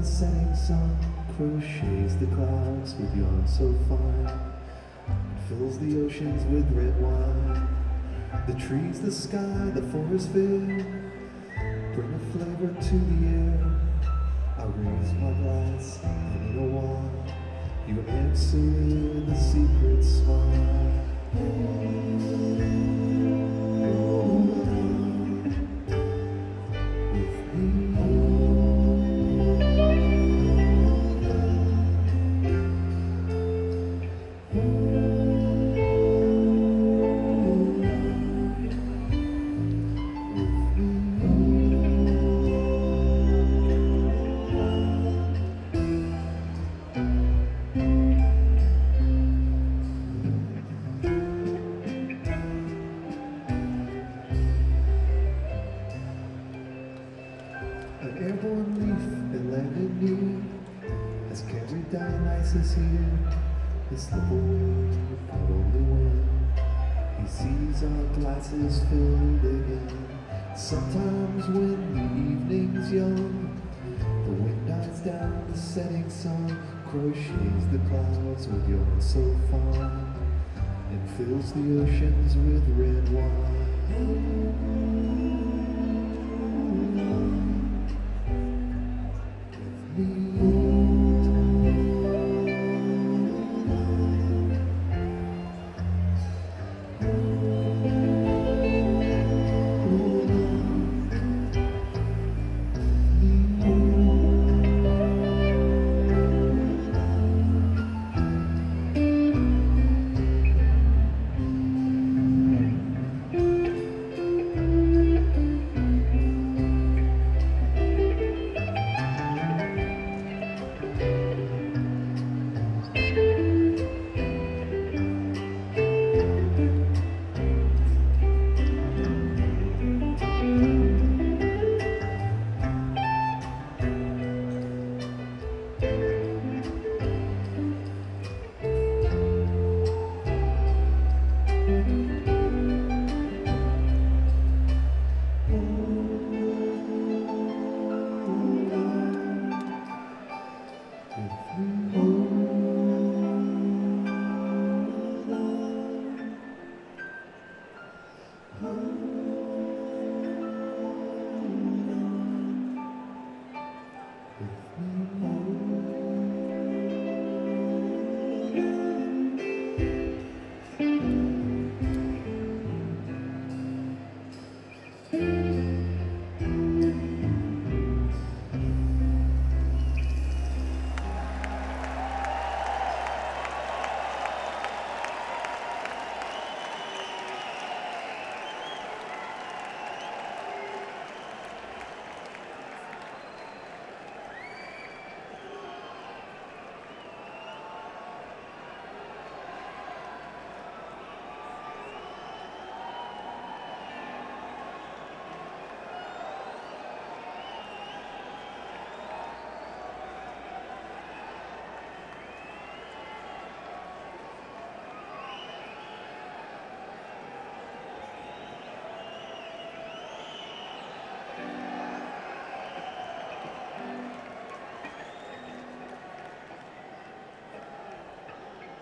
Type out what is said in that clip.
the setting sun, crochets the clouds with yarn so fine. It fills the oceans with red wine. The trees, the sky, the forest fill, bring a flavor to the air. I raise my glass, and in a while, you answer with a secret smile. An airborne leaf that landed near has carried Dionysus here. His slip away, but only when he sees our glasses filled again. Sometimes when the evening's young, the wind dies down, the setting sun crochets the clouds with yarn so fine and fills the oceans with red wine.